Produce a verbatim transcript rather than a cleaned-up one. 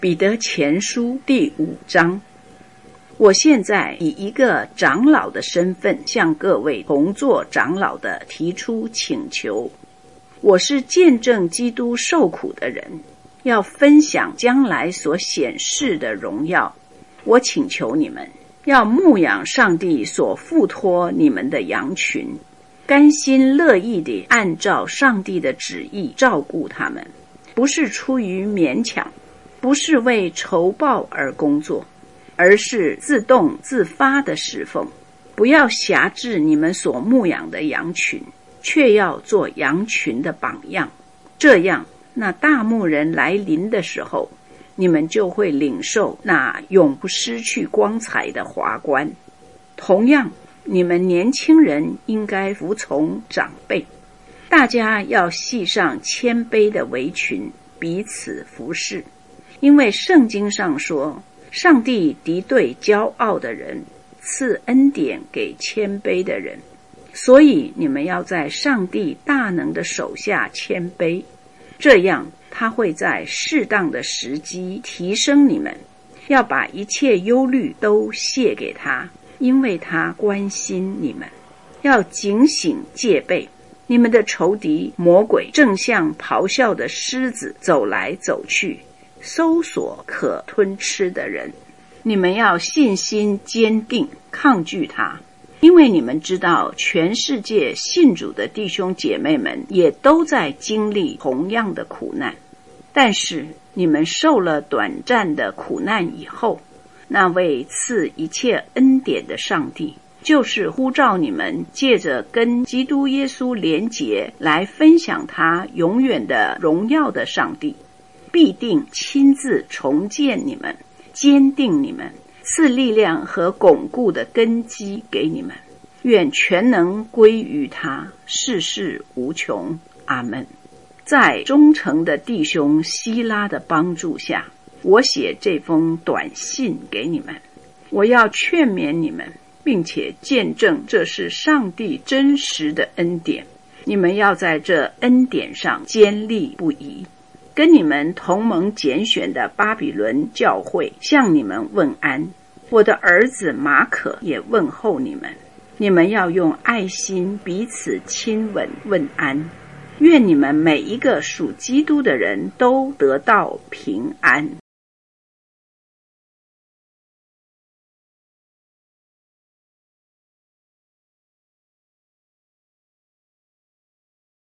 彼得前书第五章。我现在以一个长老的身份向各位同作长老的提出请求。我是见证基督受苦的人，要分享将来所显示的荣耀。我请求你们要牧养上帝所付托你们的羊群，甘心乐意地按照上帝的旨意照顾他们，不是出于勉强，不是为酬报而工作，而是自动自发的侍奉。不要辖制你们所牧养的羊群，却要做羊群的榜样。这样，那大牧人来临的时候，你们就会领受那永不失去光彩的华冠。同样，你们年轻人应该服从长辈，大家要系上谦卑的围裙，彼此服侍。因为圣经上说，上帝敌对骄傲的人，赐恩典给谦卑的人。所以你们要在上帝大能的手下谦卑，这样他会在适当的时机提升你们。要把一切忧虑都卸给他，因为他关心你们。要警醒戒备，你们的仇敌魔鬼正像咆哮的狮子走来走去，搜索可吞吃的人。你们要信心坚定，抗拒他，因为你们知道全世界信主的弟兄姐妹们也都在经历同样的苦难。但是你们受了短暂的苦难以后，那位赐一切恩典的上帝，就是呼召你们借着跟基督耶稣连结来分享他永远的荣耀的上帝，必定亲自重建你们，坚定你们，赐力量和巩固的根基给你们。愿全能归于他，世世无穷。阿们。在忠诚的弟兄希拉的帮助下，我写这封短信给你们。我要劝勉你们，并且见证这是上帝真实的恩典。你们要在这恩典上坚立不移。跟你们同盟拣选的巴比伦教会向你们问安。我的儿子马可也问候你们。你们要用爱心彼此亲吻问安。愿你们每一个属基督的人都得到平安。